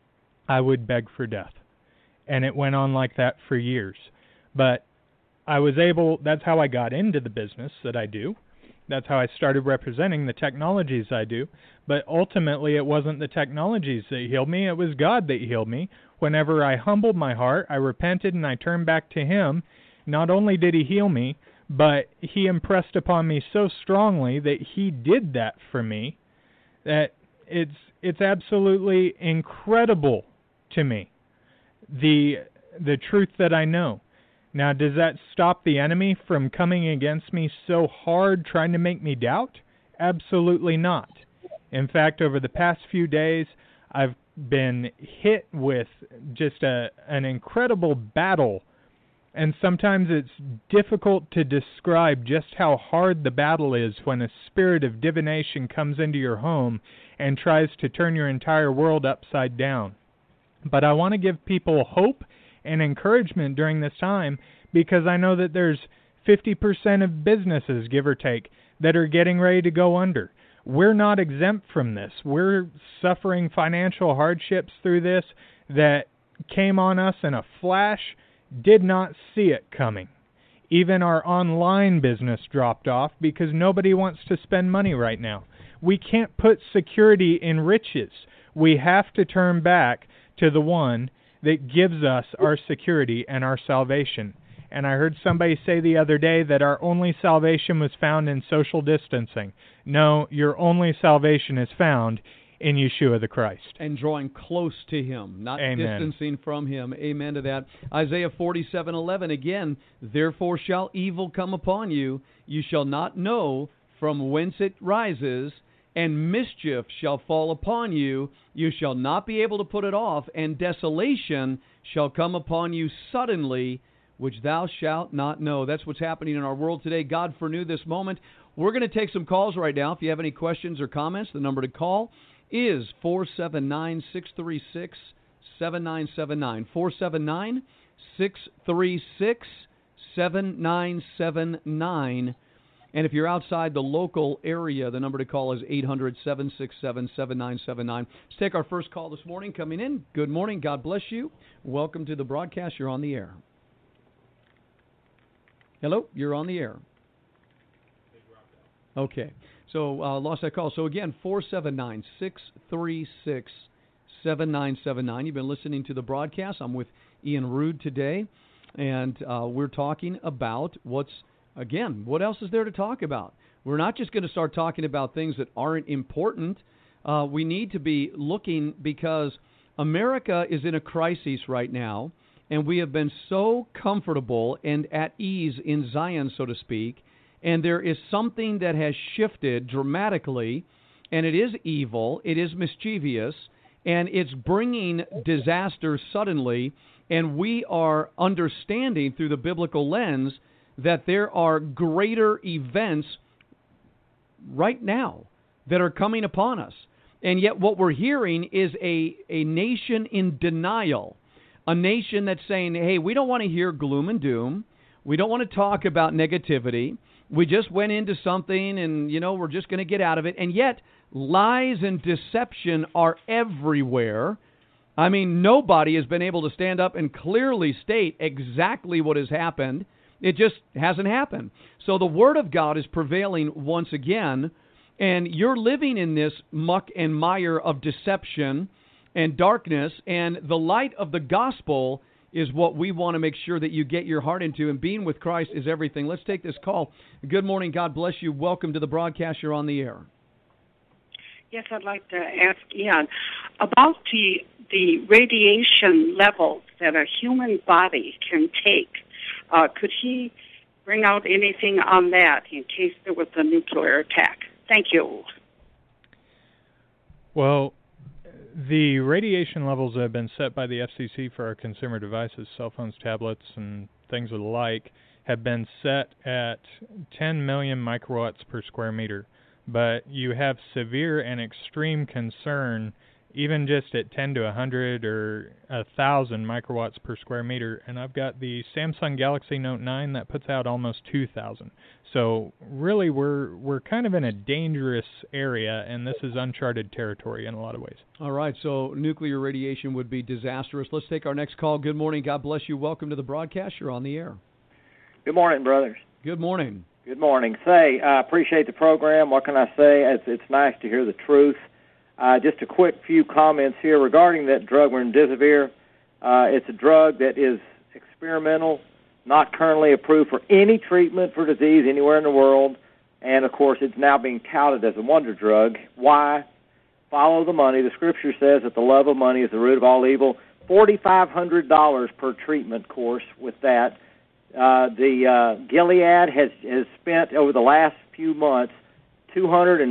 I would beg for death. And it went on like that for years. But I was able, that's how I got into the business that I do. That's how I started representing the technologies I do. But ultimately, it wasn't the technologies that healed me. It was God that healed me. Whenever I humbled my heart, I repented, and I turned back to Him, Not only did he heal me, but he impressed upon me so strongly that he did that for me that it's it's absolutely incredible to me, the the truth that I know. Now, does that stop the enemy from coming against me so hard, trying to make me doubt? Absolutely not. In fact, over the past few days, I've been hit with just a an incredible battle, and sometimes it's difficult to describe just how hard the battle is when a spirit of divination comes into your home and tries to turn your entire world upside down. But I want to give people hope and encouragement during this time, because I know that there's fifty percent of businesses, give or take, that are getting ready to go under. We're not exempt from this. We're suffering financial hardships through this that came on us in a flash, did not see it coming. Even our online business dropped off because nobody wants to spend money right now. We can't put security in riches. We have to turn back to the one that gives us our security and our salvation. And I heard somebody say the other day that our only salvation was found in social distancing. No, your only salvation is found in Yeshua the Christ. And drawing close to Him, not Amen. Distancing from Him. Amen to that. Isaiah forty-seven eleven again, therefore shall evil come upon you, you shall not know from whence it rises, and mischief shall fall upon you, you shall not be able to put it off, and desolation shall come upon you suddenly, which thou shalt not know. That's what's happening in our world today. God foreknew this moment. We're going to take some calls right now. If you have any questions or comments, the number to call is four seven nine, six three six, seven nine seven nine. four seven nine, six three six, seven nine seven nine. And if you're outside the local area, the number to call is eight hundred, seven six seven, seven nine seven nine. Let's take our first call this morning. Coming in. Good morning. God bless you. Welcome to the broadcast. You're on the air. Hello? You're on the air. Okay. So, uh, lost that call. So, again, four seven nine, six three six, seven nine seven nine. You've been listening to the broadcast. I'm with Ian Rude today, and uh, we're talking about what's, again, what else is there to talk about? We're not just going to start talking about things that aren't important. Uh, we need to be looking, because America is in a crisis right now, and we have been so comfortable and at ease in Zion, so to speak, and there is something that has shifted dramatically, and it is evil, it is mischievous, and it's bringing disaster suddenly, and we are understanding through the biblical lens that there are greater events right now that are coming upon us. And yet what we're hearing is a, a nation in denial, a nation that's saying, hey, we don't want to hear gloom and doom. We don't want to talk about negativity. We just went into something and, you know, we're just going to get out of it. And yet lies and deception are everywhere. I mean, nobody has been able to stand up and clearly state exactly what has happened. It just hasn't happened. So the Word of God is prevailing once again, and you're living in this muck and mire of deception and darkness, and the light of the gospel is what we want to make sure that you get your heart into, and being with Christ is everything. Let's take this call. Good morning. God bless you. Welcome to the broadcast. You're on the air. Yes, I'd like to ask Ian about the the radiation levels that a human body can take. Uh, could he bring out anything on that in case there was a nuclear attack? Thank you. Well, the radiation levels that have been set by the F C C for our consumer devices, cell phones, tablets, and things of the like, have been set at ten million microwatts per square meter. But you have severe and extreme concern even just at ten to one hundred or one thousand microwatts per square meter. And I've got the Samsung Galaxy Note nine that puts out almost two thousand. So really we're we're kind of in a dangerous area, and this is uncharted territory in a lot of ways. All right, so nuclear radiation would be disastrous. Let's take our next call. Good morning. God bless you. Welcome to the broadcast. You're on the air. Good morning, brothers. Good morning. Good morning. Say, I appreciate the program. What can I say? It's, it's nice to hear the truth. Uh, just a quick few comments here regarding that drug, remdesivir. Uh, it's a drug that is experimental. not currently approved for any treatment for disease anywhere in the world, and, of course, it's now being touted as a wonder drug. Why? Follow the money. The Scripture says that the love of money is the root of all evil. four thousand five hundred dollars per treatment course with that. Uh, the uh, Gilead has, has spent over the last few months two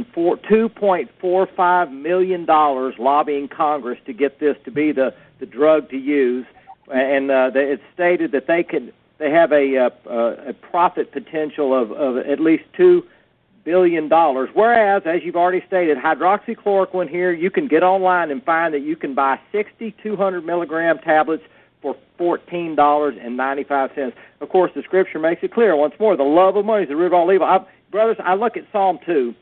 point four five million dollars lobbying Congress to get this to be the, the drug to use. And uh, it's stated that they could they have a, a, a profit potential of, of at least two billion dollars. Whereas, as you've already stated, hydroxychloroquine here, you can get online and find that you can buy sixty two hundred milligram tablets for fourteen dollars and ninety-five cents. Of course, the Scripture makes it clear once more, the love of money is the root of all evil. I, brothers, I look at Psalm two,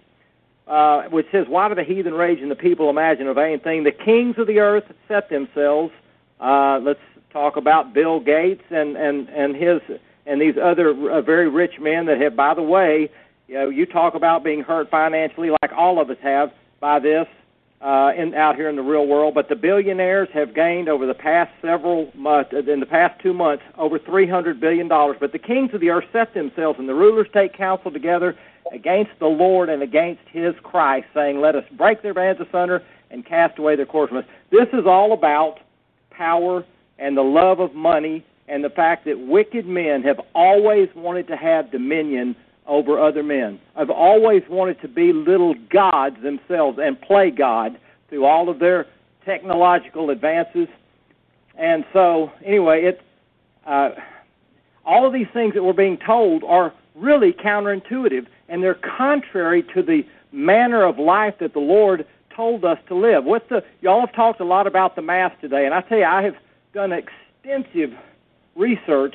uh, which says, why do the heathen rage and the people imagine a vain thing? The kings of the earth set themselves. Uh, let's talk about Bill Gates and, and, and his and these other uh, very rich men that have, by the way, you know, you talk about being hurt financially like all of us have by this uh, in, out here in the real world. But the billionaires have gained over the past several months, in the past two months, over three hundred billion dollars. But the kings of the earth set themselves, and the rulers take counsel together against the Lord and against his Christ, saying, let us break their bands asunder and cast away their cords from us. This is all about power and the love of money and the fact that wicked men have always wanted to have dominion over other men. I've always wanted to be little gods themselves and play God through all of their technological advances. And so, anyway, it uh, all of these things that we're being told are really counterintuitive, and they're contrary to the manner of life that the Lord told us to live. What's the, y'all have talked a lot about the Mass today, and I tell you, I have done extensive research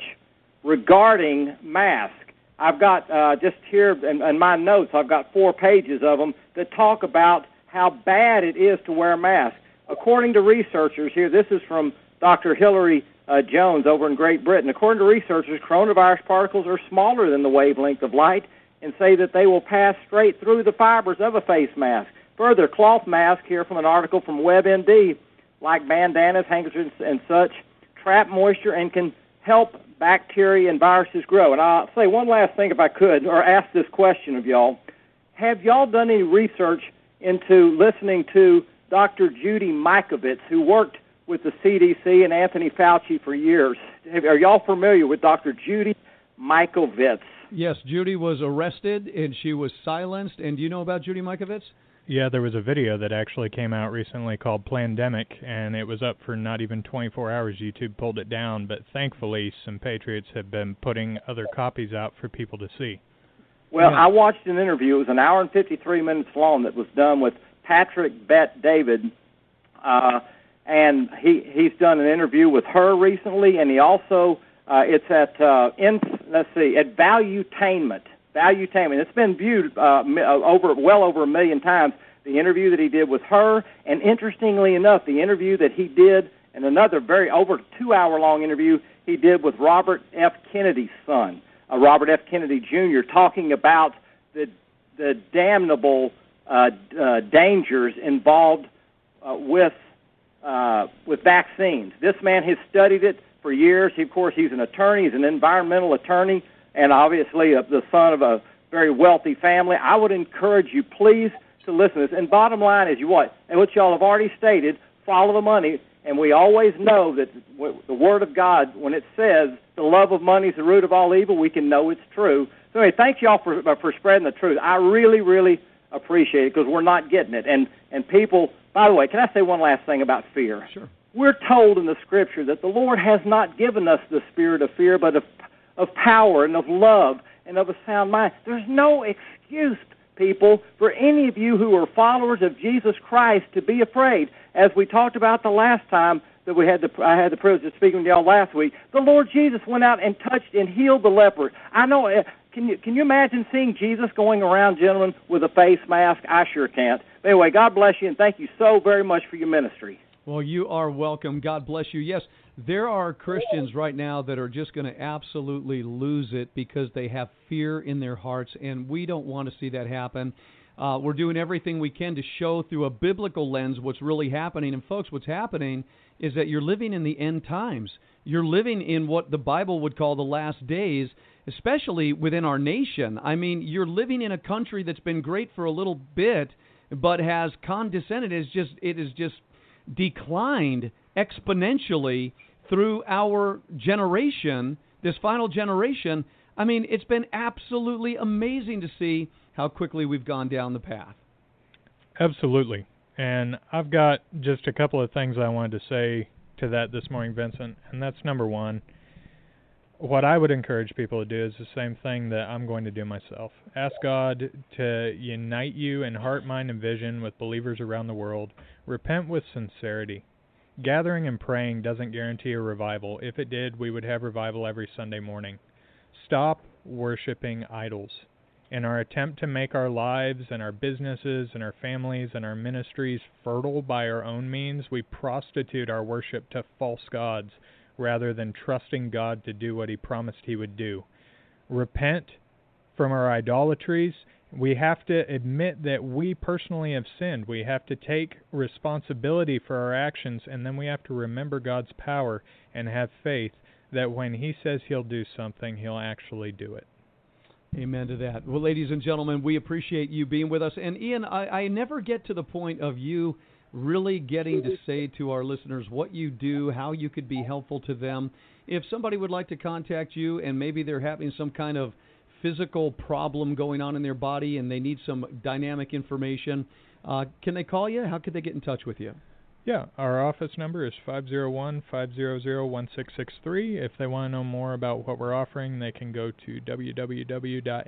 regarding Mass. I've got, uh, just here in, in my notes, I've got four pages of them that talk about how bad it is to wear a mask. According to researchers here, this is from Doctor Hilary uh, Jones over in Great Britain. According to researchers, coronavirus particles are smaller than the wavelength of light and say that they will pass straight through the fibers of a face mask. Further, cloth masks here from an article from WebMD, like bandanas, handkerchiefs, and such, trap moisture and can help bacteria and viruses grow. And I'll say one last thing if I could, or ask this question of y'all. Have y'all done any research into listening to Doctor Judy Mikovits, who worked with the C D C and Anthony Fauci for years? Are y'all familiar with Doctor Judy Mikovits? Yes, Judy was arrested and she was silenced. And do you know about Judy Mikovits? Yeah, there was a video that actually came out recently called Plandemic, and it was up for not even twenty-four hours. YouTube pulled it down, but thankfully some patriots have been putting other copies out for people to see. Well, yeah. I watched an interview. It was an hour and fifty-three minutes long that was done with Patrick Bet David, uh, and he he's done an interview with her recently, and he also, uh, it's at, uh, in, let's see, at Valuetainment. Valuetainment. It's been viewed uh, over well over a million times, the interview that he did with her, and interestingly enough, the interview that he did, and another very over two-hour-long interview he did with Robert F. Kennedy's son, uh, Robert F. Kennedy Junior, talking about the the damnable uh, uh, dangers involved uh, with uh, with vaccines. This man has studied it for years. He, of course, he's an attorney. He's an environmental attorney, and obviously uh, the son of a very wealthy family. I would encourage you, please, to listen to this. And bottom line is, you what? And what y'all have already stated, follow the money. And we always know that the Word of God, when it says the love of money is the root of all evil, we can know it's true. So anyway, thank y'all for, for spreading the truth. I really, really appreciate it because we're not getting it. And, and people, by the way, can I say one last thing about fear? Sure. We're told in the Scripture that the Lord has not given us the spirit of fear, but of of power and of love and of a sound mind. There's no excuse, people, for any of you who are followers of Jesus Christ to be afraid. As we talked about the last time that we had the, I had the privilege of speaking with y'all last week, the Lord Jesus went out and touched and healed the leper. I know, uh, can you can you imagine seeing Jesus going around, gentlemen, with a face mask? I sure can't. But anyway, God bless you, and thank you so very much for your ministry. Well, you are welcome. God bless you. Yes, there are Christians right now that are just going to absolutely lose it because they have fear in their hearts, and we don't want to see that happen. Uh, we're doing everything we can to show through a biblical lens what's really happening. And, folks, what's happening is that you're living in the end times. You're living in what the Bible would call the last days, especially within our nation. I mean, you're living in a country that's been great for a little bit, but has condescended. It's just, it has just declined exponentially through our generation, this final generation. I mean, it's been absolutely amazing to see how quickly we've gone down the path. Absolutely. And I've got just a couple of things I wanted to say to that this morning, Vincent, and that's number one. What I would encourage people to do is the same thing that I'm going to do myself. Ask God to unite you in heart, mind, and vision with believers around the world. Repent with sincerity. Gathering and praying doesn't guarantee a revival. If it did, we would have revival every Sunday morning. Stop worshiping idols. In our attempt to make our lives and our businesses and our families and our ministries fertile by our own means, we prostitute our worship to false gods rather than trusting God to do what He promised He would do. Repent from our idolatries. We have to admit that we personally have sinned. We have to take responsibility for our actions, and then we have to remember God's power and have faith that when He says He'll do something, He'll actually do it. Amen to that. Well, ladies and gentlemen, we appreciate you being with us. And Ian, I, I never get to the point of you really getting to say to our listeners what you do, how you could be helpful to them. If somebody would like to contact you and maybe they're having some kind of physical problem going on in their body and they need some dynamic information, uh, can they call you? How could they get in touch with you? Yeah, our office number is five oh one, five hundred, one six six three. If they want to know more about what we're offering, they can go to w w w dot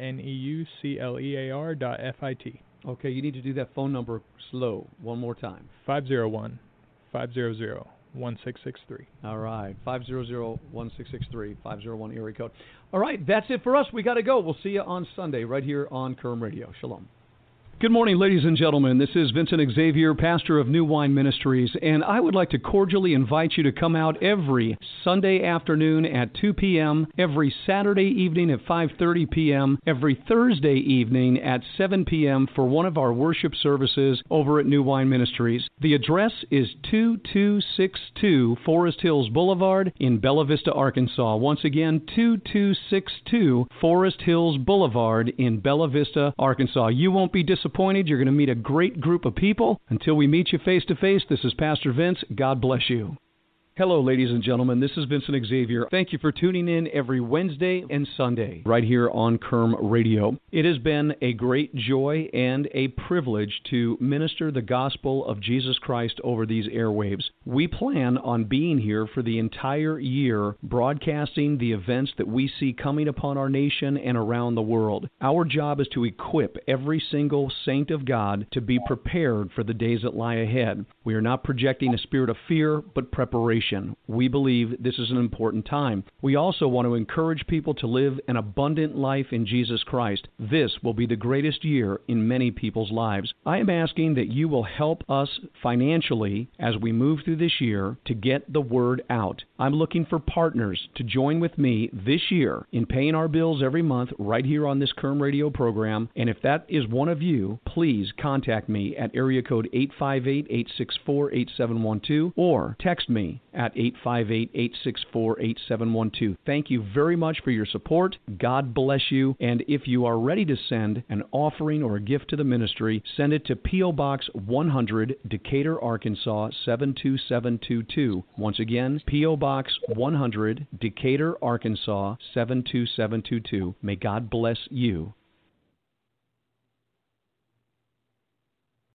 neuclear dot fit. Okay, you need to do that phone number slow. One more time. five oh one, five hundred, one six six three. All right, five hundred, one six six three, five oh one area code. All right, that's it for us. We got to go. We'll see you on Sunday right here on Kerm Radio. Shalom. Good morning, ladies and gentlemen. This is Vincent Xavier, pastor of New Wine Ministries, and I would like to cordially invite you to come out every Sunday afternoon at two p.m., every Saturday evening at five thirty p.m., every Thursday evening at seven p.m. for one of our worship services over at New Wine Ministries. The address is two two six two Forest Hills Boulevard in Bella Vista, Arkansas. Once again, two two six two Forest Hills Boulevard in Bella Vista, Arkansas. You won't be disappointed. Disappointed. You're going to meet a great group of people. Until we meet you face to face, this is Pastor Vince. God bless you. Hello, ladies and gentlemen. This is Vincent Xavier. Thank you for tuning in every Wednesday and Sunday right here on Kerm Radio. It has been a great joy and a privilege to minister the gospel of Jesus Christ over these airwaves. We plan on being here for the entire year, broadcasting the events that we see coming upon our nation and around the world. Our job is to equip every single saint of God to be prepared for the days that lie ahead. We are not projecting a spirit of fear, but preparation. We believe this is an important time. We also want to encourage people to live an abundant life in Jesus Christ. This will be the greatest year in many people's lives. I am asking that you will help us financially as we move through this year to get the word out. I'm looking for partners to join with me this year in paying our bills every month right here on this Kerm Radio program. And if that is one of you, please contact me at area code eight five eight, eight six four, eight seven one two or text me at eight five eight, eight six four, eight seven one two. Thank you very much for your support. God bless you. And if you are ready to send an offering or a gift to the ministry, send it to P O. Box one hundred, Decatur, Arkansas, seven two seven two two. Once again, P O. Box one hundred, Decatur, Arkansas, seven two seven two two. May God bless you.